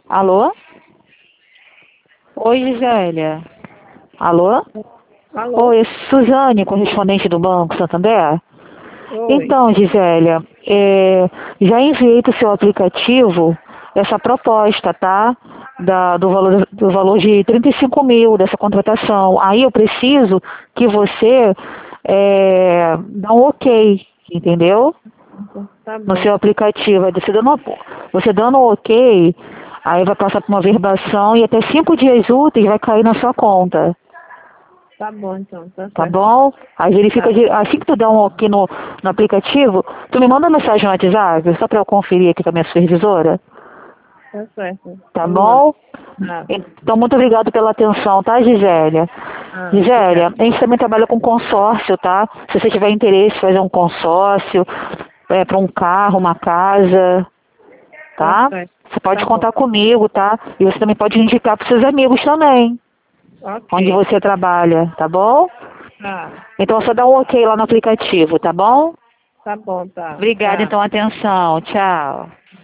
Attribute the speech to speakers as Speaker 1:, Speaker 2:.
Speaker 1: Alô? Oi, Gisélia. Alô?
Speaker 2: Alô?
Speaker 1: Oi, Suzane, correspondente do Banco Santander.
Speaker 2: Oi.
Speaker 1: Então, Gisélia, já enviei para o seu aplicativo essa proposta, tá? Do valor de 35 mil dessa contratação. Aí eu preciso que você dá um ok, entendeu?
Speaker 2: Tá
Speaker 1: No
Speaker 2: bom.
Speaker 1: seu aplicativo. Aí você dando um ok, aí vai passar por uma verbação e até 5 dias úteis vai cair na sua conta.
Speaker 2: Tá bom, então. Tá
Speaker 1: Tá
Speaker 2: certo.
Speaker 1: bom? Aí verifica,
Speaker 2: Tá.
Speaker 1: assim que tu dá um ok no aplicativo, tu me manda mensagem no WhatsApp, só pra eu conferir aqui com a minha supervisora.
Speaker 2: Tá certo.
Speaker 1: Tá
Speaker 2: Eu mando.
Speaker 1: bom?
Speaker 2: Tá.
Speaker 1: Então, muito obrigado pela atenção, tá, Gisélia? Gisélia,
Speaker 2: Obrigada.
Speaker 1: a gente também trabalha com consórcio, tá? Se você tiver interesse em fazer um consórcio, para um carro, uma casa,
Speaker 2: Tá
Speaker 1: tá?
Speaker 2: certo.
Speaker 1: Você pode
Speaker 2: Tá bom.
Speaker 1: contar comigo, tá? E você também pode indicar para seus amigos também, onde
Speaker 2: Ok.
Speaker 1: você trabalha, tá bom?
Speaker 2: Tá.
Speaker 1: Então, só dá um ok lá no aplicativo, tá bom?
Speaker 2: Tá bom, tá.
Speaker 1: Obrigada,
Speaker 2: Tchau.
Speaker 1: então, atenção. Tchau.